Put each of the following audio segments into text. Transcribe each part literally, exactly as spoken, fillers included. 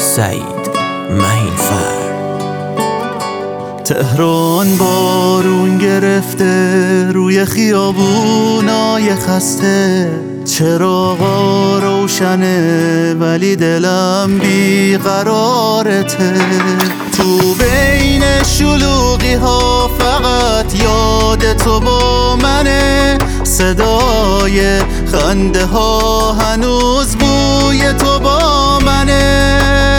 سعید مهین‌فر. تهران بارون گرفته روی خیابونای خسته، چراغا روشنه ولی دلم بیقرارته. تو بین شلوغی ها فقط یاد تو با منه، صدای خنده ها هنوز بوی تو با منه.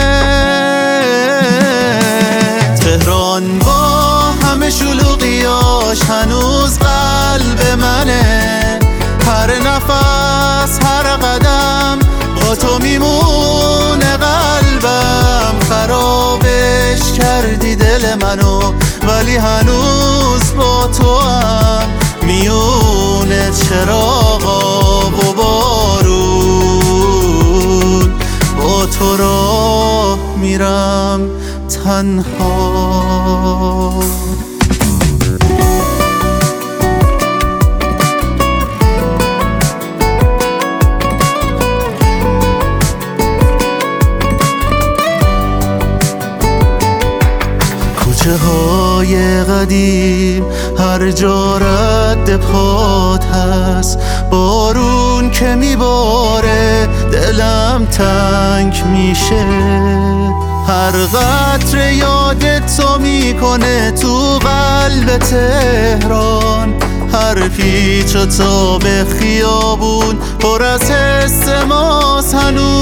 تهران با همه شلوغیاش هنوز قلب منه، هر نفس هر قدم با تو میمونه قلبم. خرابش کردی دل منو ولی هنوز با تو هم میونه چراغا و بارون. با تو راه میرم تنها. کوچه های قدیم هر جا رد پات هست، بارون که میباره دلم تنگ میشه. هر قطره یادت تو میکنه تو قلب تهران، هر پیچ و تاب خیابون پر از حس ماست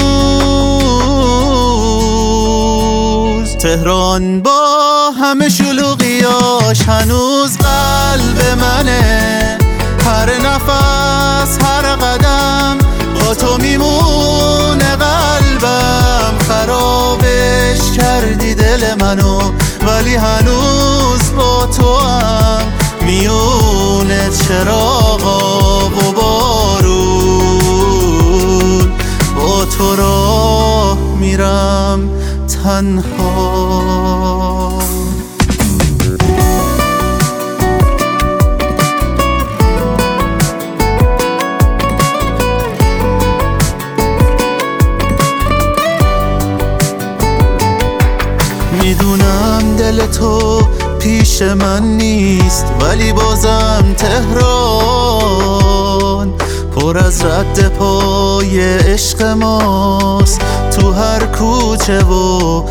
هنوز. تهران با همه شلوغیاش هنوز قلب منه، هر نفس هر قدم با تو میمونه قلبم. خرابش کردی دل منو ولی هنوز با تو هم میونه چراغا و بارون. با تو راه میرم تنها. میدونم دل تو پیش من نیست ولی بازم تهران پر از رد پای عشق ماست تو هر کوچه و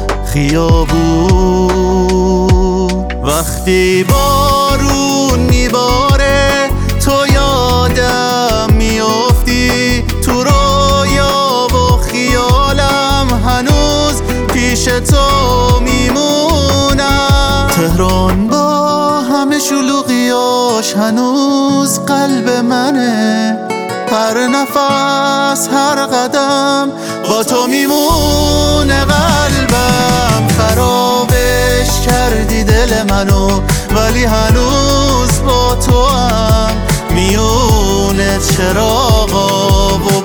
خیابون. وقتی بارون میباره تو یادم میافتی، تو رویا و خیالم هنوز پیش تو میمونم. تهران با همه شلوغیاش هنوز قلب منه، هر نفس هر قدم با تو میمونه قلبم. خرابش کردی دل منو ولی هنوز با تو هم میونه چراغا و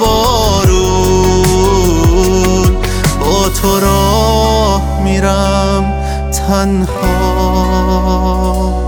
بارون. با تو راه میرم تنها.